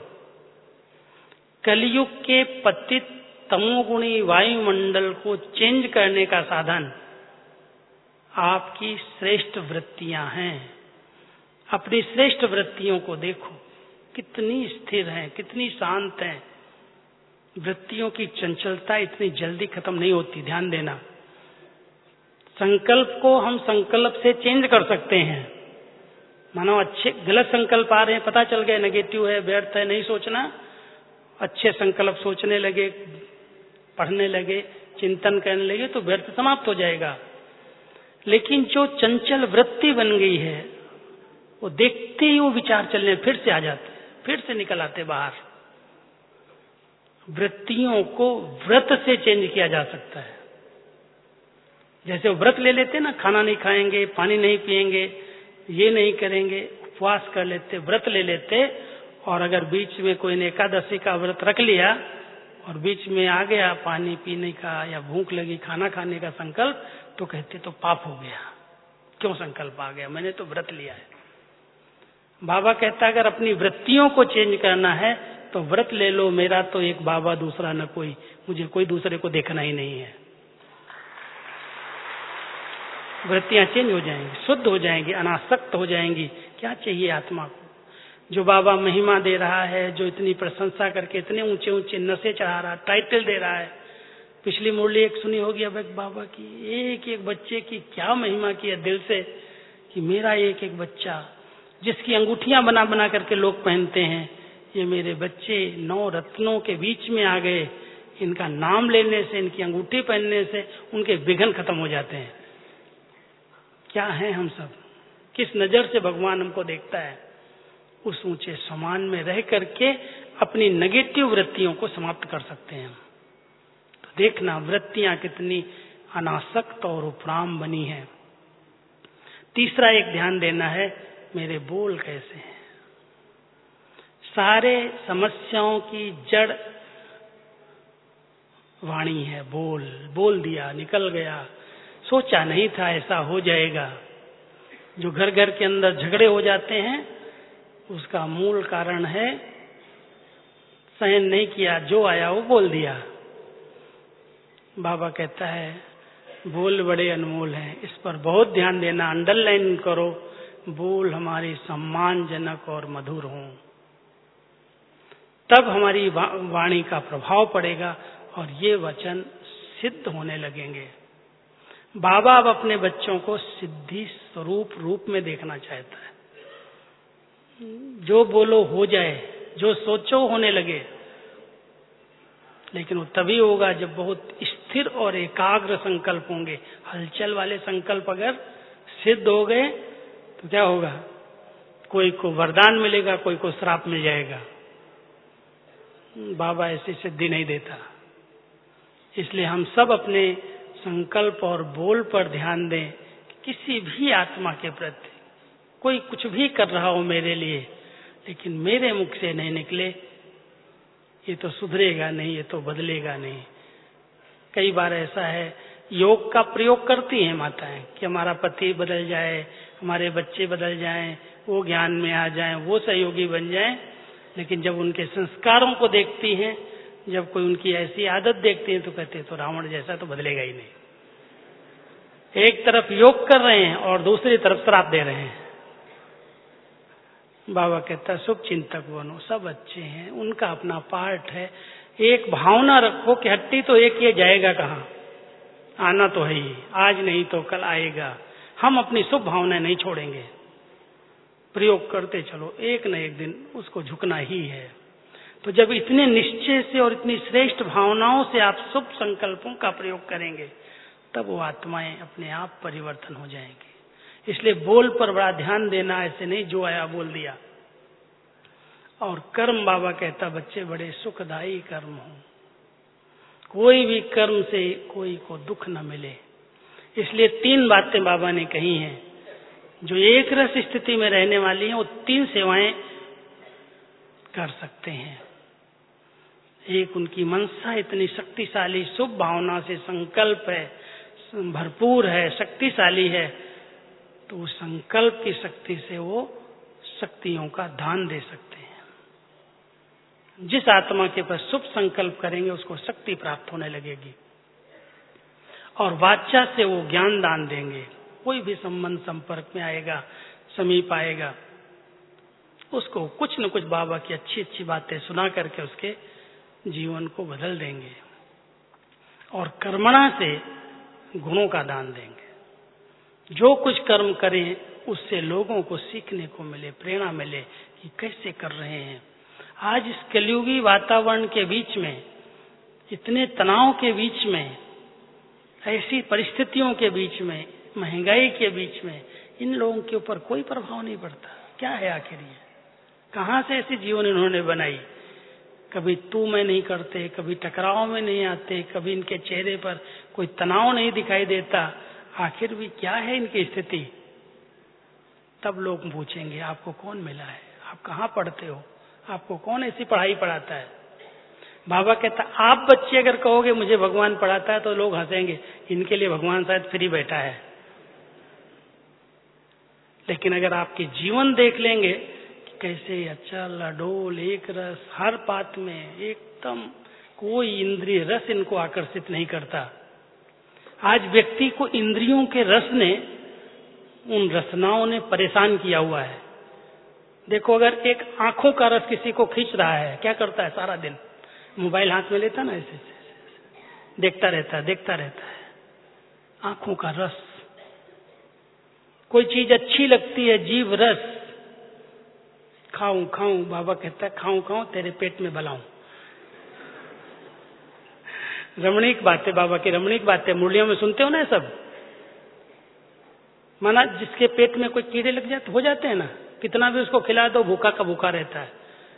कलयुग के पतित तमोगुणी वायुमंडल को चेंज करने का साधन आपकी श्रेष्ठ वृत्तियां हैं। अपनी श्रेष्ठ वृत्तियों को देखो, कितनी स्थिर हैं, कितनी शांत हैं। वृत्तियों की चंचलता इतनी जल्दी खत्म नहीं होती, ध्यान देना। संकल्प को हम संकल्प से चेंज कर सकते हैं। मानो अच्छे गलत संकल्प आ रहे हैं, पता चल गया नेगेटिव है, व्यर्थ है, नहीं सोचना, अच्छे संकल्प सोचने लगे, पढ़ने लगे, चिंतन करने लगे, तो व्यर्थ समाप्त हो जाएगा। लेकिन जो चंचल वृत्ति बन गई है, वो देखते ही वो विचार चलने फिर से आ जाते, फिर से निकल आते बाहर। वृत्तियों को व्रत से चेंज किया जा सकता है। जैसे वो व्रत ले लेते ना, खाना नहीं खाएंगे, पानी नहीं पिएंगे, ये नहीं करेंगे, उपवास कर लेते, व्रत ले लेते, और अगर बीच में कोई ने एकादशी का व्रत रख लिया और बीच में आ गया पानी पीने का या भूख लगी खाना खाने का संकल्प, तो कहते तो पाप हो गया। क्यों संकल्प आ गया? मैंने तो व्रत लिया है। बाबा कहता है अगर अपनी वृत्तियों को चेंज करना है तो व्रत ले लो, मेरा तो एक बाबा दूसरा न कोई, मुझे कोई दूसरे को देखना ही नहीं है। वृत्तियां चेंज हो जाएंगी, शुद्ध हो जाएंगी, अनासक्त हो जाएंगी। क्या चाहिए आत्मा को? जो बाबा महिमा दे रहा है, जो इतनी प्रशंसा करके इतने ऊंचे ऊंचे नशे चढ़ा रहा, टाइटल दे रहा है। पिछली मुरली एक सुनी होगी अब एक बाबा की, एक एक बच्चे की क्या महिमा की है दिल से, कि मेरा एक एक बच्चा, जिसकी अंगूठियां बना बना करके लोग पहनते हैं, ये मेरे बच्चे 9 रत्नों के बीच में आ गए। इनका नाम लेने से, इनकी अंगूठी पहनने से उनके विघ्न खत्म हो जाते हैं। क्या है हम सब, किस नजर से भगवान हमको देखता है। उस ऊंचे समान में रह करके अपनी नेगेटिव वृत्तियों को समाप्त कर सकते हैं। तो देखना वृत्तियां कितनी अनासक्त और उपराम बनी है। तीसरा एक ध्यान देना है, मेरे बोल कैसे हैं। सारे समस्याओं की जड़ वाणी है, बोल। बोल दिया, निकल गया, सोचा नहीं था ऐसा हो जाएगा। जो घर घर के अंदर झगड़े हो जाते हैं, उसका मूल कारण है सहन नहीं किया, जो आया वो बोल दिया। बाबा कहता है बोल बड़े अनमोल हैं, इस पर बहुत ध्यान देना, अंडरलाइन करो। बोल हमारे सम्मानजनक और मधुर हों, तब हमारी वाणी का प्रभाव पड़ेगा और ये वचन सिद्ध होने लगेंगे। बाबा अब अपने बच्चों को सिद्धि स्वरूप रूप में देखना चाहता है। जो बोलो हो जाए, जो सोचो होने लगे। लेकिन वो तभी होगा जब बहुत स्थिर और एकाग्र संकल्प होंगे। हलचल वाले संकल्प अगर सिद्ध हो गए तो क्या होगा, कोई को वरदान मिलेगा, कोई को श्राप मिल जाएगा। बाबा ऐसी सिद्धि नहीं देता। इसलिए हम सब अपने संकल्प और बोल पर ध्यान दें। किसी भी आत्मा के प्रति कोई कुछ भी कर रहा हो मेरे लिए, लेकिन मेरे मुख से नहीं निकले, ये तो सुधरेगा नहीं, ये तो बदलेगा नहीं। कई बार ऐसा है, योग का प्रयोग करती हैं माताएं कि हमारा पति बदल जाए, हमारे बच्चे बदल जाएं, वो ज्ञान में आ जाएं, वो सहयोगी बन जाएं। लेकिन जब उनके संस्कारों को देखती हैं, जब कोई उनकी ऐसी आदत देखती है, तो कहते हैं तो रावण जैसा तो बदलेगा ही नहीं। एक तरफ योग कर रहे हैं और दूसरी तरफ श्राप दे रहे हैं। बाबा कहता है शुभ चिंतक बनो, सब अच्छे हैं, उनका अपना पार्ट है। एक भावना रखो कि हट्टी तो एक ये जाएगा कहाँ, आना तो है ही, आज नहीं तो कल आएगा। हम अपनी शुभ भावनाएं नहीं छोड़ेंगे, प्रयोग करते चलो, एक न एक दिन उसको झुकना ही है। तो जब इतने निश्चय से और इतनी श्रेष्ठ भावनाओं से आप शुभ संकल्पों का प्रयोग करेंगे, तब वो आत्माएं अपने आप परिवर्तन हो जाएंगी। इसलिए बोल पर बड़ा ध्यान देना, ऐसे नहीं जो आया बोल दिया। और कर्म, बाबा कहता बच्चे बड़े सुखदायी कर्म हो, कोई भी कर्म से कोई को दुख न मिले। इसलिए 3 बातें बाबा ने कही हैं, जो एक रस स्थिति में रहने वाली हैं, वो 3 सेवाएं कर सकते हैं। एक, उनकी मनसा इतनी शक्तिशाली, शुभ भावना से संकल्प है, भरपूर है, शक्तिशाली है, तो उस संकल्प की शक्ति से वो शक्तियों का दान दे सकते हैं। जिस आत्मा के पास शुभ संकल्प करेंगे उसको शक्ति प्राप्त होने लगेगी। और वाचा से वो ज्ञान दान देंगे। कोई भी संबंध संपर्क में आएगा, समीप आएगा, उसको कुछ न कुछ बाबा की अच्छी अच्छी बातें सुना करके उसके जीवन को बदल देंगे। और कर्मणा से गुणों का दान देंगे। जो कुछ कर्म करें उससे लोगों को सीखने को मिले, प्रेरणा मिले कि कैसे कर रहे हैं। आज इस कलयुगी वातावरण के बीच में, इतने तनाव के बीच में, ऐसी परिस्थितियों के बीच में, महंगाई के बीच में, इन लोगों के ऊपर कोई प्रभाव नहीं पड़ता। क्या है आखिर ये, कहाँ से ऐसी जीवन इन्होंने बनाई? कभी तू मैं नहीं करते, कभी टकराव में नहीं आते, कभी इनके चेहरे पर कोई तनाव नहीं दिखाई देता। आखिर भी क्या है इनकी स्थिति? तब लोग पूछेंगे आपको कौन मिला है, आप कहाँ पढ़ते हो, आपको कौन ऐसी पढ़ाई पढ़ाता है? बाबा कहता आप बच्चे अगर कहोगे मुझे भगवान पढ़ाता है तो लोग हंसेंगे, इनके लिए भगवान शायद फ्री बैठा है। लेकिन अगर आपके जीवन देख लेंगे कि कैसे अचल अडोल एक रस, हर बात में एकदम कोई इंद्रिय रस इनको आकर्षित नहीं करता। आज व्यक्ति को इंद्रियों के रस ने, उन रसनाओं ने परेशान किया हुआ है। देखो, अगर एक आंखों का रस किसी को खींच रहा है, क्या करता है सारा दिन? मोबाइल हाथ में लेता ना, ऐसे देखता रहता है। आंखों का रस, कोई चीज अच्छी लगती है, जीव रस, खाऊं, बाबा कहता है खाऊं तेरे पेट में बलाऊं। रमणीक बातें, बाबा की रमणीक बातें मुरलियों में सुनते हो ना सब। माना जिसके पेट में कोई कीड़े लग जाते हो जाते हैं ना, कितना भी उसको खिला दो भूखा का भूखा रहता है।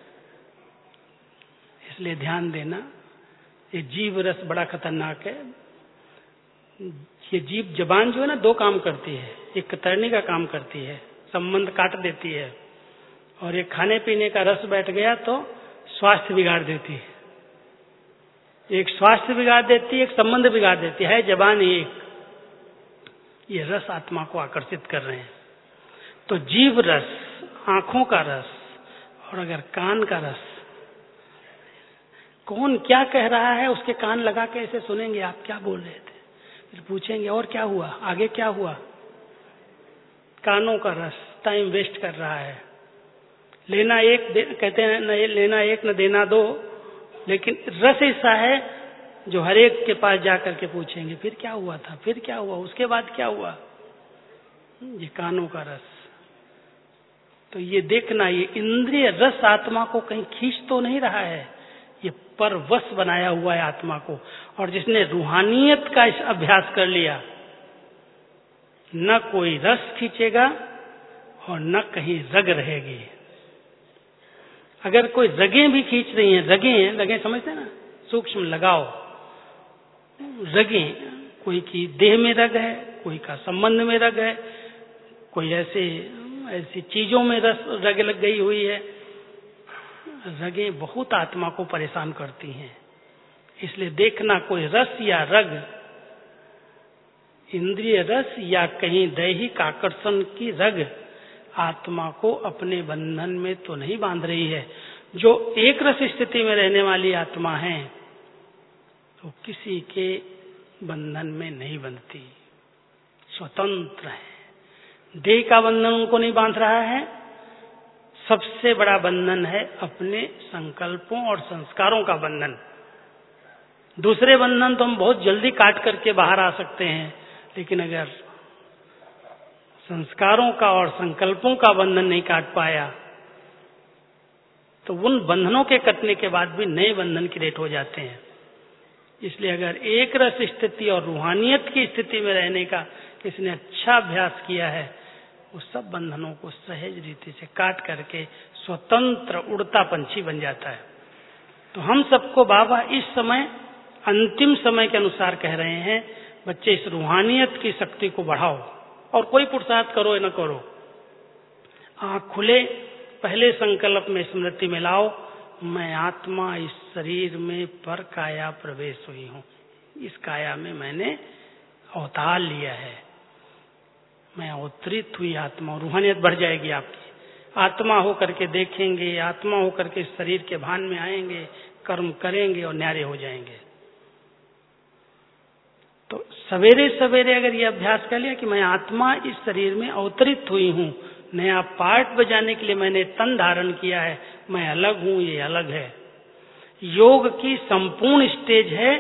इसलिए ध्यान देना, ये जीव रस बड़ा खतरनाक है। ये जीव जबान जो है ना, दो काम करती है। एक कतरनी का काम करती है, संबंध काट देती है, और एक खाने पीने का रस बैठ गया तो स्वास्थ्य बिगाड़ देती है। एक स्वास्थ्य बिगाड़ देती है, एक संबंध बिगाड़ देती है। जबान एक, ये रस आत्मा को आकर्षित कर रहे हैं। तो जीव रस, आंखों का रस, और अगर कान का रस, कौन क्या कह रहा है उसके कान लगा के ऐसे सुनेंगे, आप क्या बोल रहे थे, फिर पूछेंगे और क्या हुआ, आगे क्या हुआ। कानों का रस टाइम वेस्ट कर रहा है। लेना एक कहते हैं, न लेना एक न देना दो, लेकिन रस ऐसा है जो हर एक के पास जाकर के पूछेंगे फिर क्या हुआ था, फिर क्या हुआ, उसके बाद क्या हुआ। ये कानों का रस। तो ये देखना, ये इंद्रिय रस आत्मा को कहीं खींच तो नहीं रहा है, ये परवश बनाया हुआ है आत्मा को। और जिसने रूहानियत का इस अभ्यास कर लिया, न कोई रस खींचेगा और न कहीं रग रहेगी। अगर कोई रगें भी खींच रही हैं, रगें समझते हैं ना, सूक्ष्म लगाओ, रगें, कोई की देह में रग है, कोई का संबंध में रग है, कोई ऐसी चीजों में रग लग गई हुई है। रगें बहुत आत्मा को परेशान करती हैं। इसलिए देखना, कोई रस या रग, इंद्रिय रस या कहीं दैहिक आकर्षण की रग आत्मा को अपने बंधन में तो नहीं बांध रही है। जो एक रस स्थिति में रहने वाली आत्मा है तो किसी के बंधन में नहीं बंधती, स्वतंत्र है। देह का बंधन उनको नहीं बांध रहा है। सबसे बड़ा बंधन है अपने संकल्पों और संस्कारों का बंधन। दूसरे बंधन तो हम बहुत जल्दी काट करके बाहर आ सकते हैं, लेकिन अगर संस्कारों का और संकल्पों का बंधन नहीं काट पाया तो उन बंधनों के कटने के बाद भी नए बंधन क्रिएट हो जाते हैं। इसलिए अगर एक रस स्थिति और रूहानियत की स्थिति में रहने का किसी ने अच्छा अभ्यास किया है, वो सब बंधनों को सहज रीति से काट करके स्वतंत्र उड़ता पंछी बन जाता है। तो हम सबको बाबा इस समय अंतिम समय के अनुसार कह रहे हैं, बच्चे इस रूहानियत की शक्ति को बढ़ाओ, और कोई पुरुषार्थ करो या न करो, आँख खुले, पहले संकल्प में स्मृति में लाओ, मैं आत्मा इस शरीर में पर काया प्रवेश हुई हूँ। इस काया में मैंने अवतार लिया है, मैं अवतरित हुई आत्मा। रूहानियत बढ़ जाएगी आपकी। आत्मा होकर के देखेंगे, आत्मा होकर के इस शरीर के भान में आएंगे, कर्म करेंगे और न्यारे हो जाएंगे। तो सवेरे सवेरे अगर ये अभ्यास कर लिया कि मैं आत्मा इस शरीर में अवतरित हुई हूँ, नया पार्ट बजाने के लिए मैंने तन धारण किया है, मैं अलग हूँ, ये अलग है। योग की संपूर्ण स्टेज है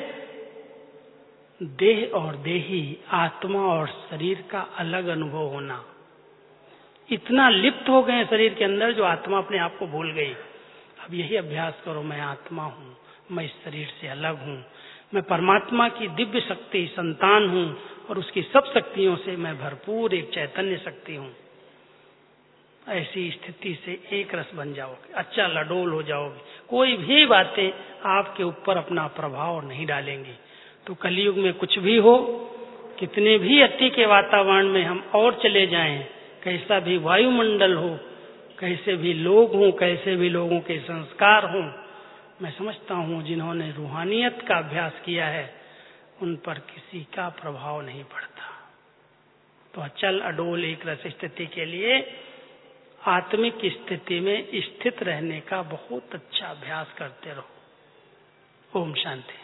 देह और देही, आत्मा और शरीर का अलग अनुभव होना। इतना लिप्त हो गए शरीर के अंदर जो आत्मा अपने आप को भूल गई। अब यही अभ्यास करो, मैं आत्मा हूँ, मैं इस शरीर से अलग हूँ, मैं परमात्मा की दिव्य शक्ति संतान हूँ और उसकी सब शक्तियों से मैं भरपूर एक चैतन्य शक्ति हूँ। ऐसी स्थिति से एक रस बन जाओगे, अच्छा लडोल हो जाओगे, कोई भी बातें आपके ऊपर अपना प्रभाव नहीं डालेंगी। तो कलयुग में कुछ भी हो, कितने भी अति के वातावरण में हम और चले जाएं, कैसा भी वायुमंडल हो, कैसे भी लोग हों, कैसे भी लोगों के संस्कार हों, मैं समझता हूँ जिन्होंने रूहानियत का अभ्यास किया है उन पर किसी का प्रभाव नहीं पड़ता। तो अचल अडोल एक रस स्थिति के लिए आत्मिक स्थिति में स्थित रहने का बहुत अच्छा अभ्यास करते रहो। ओम शांति।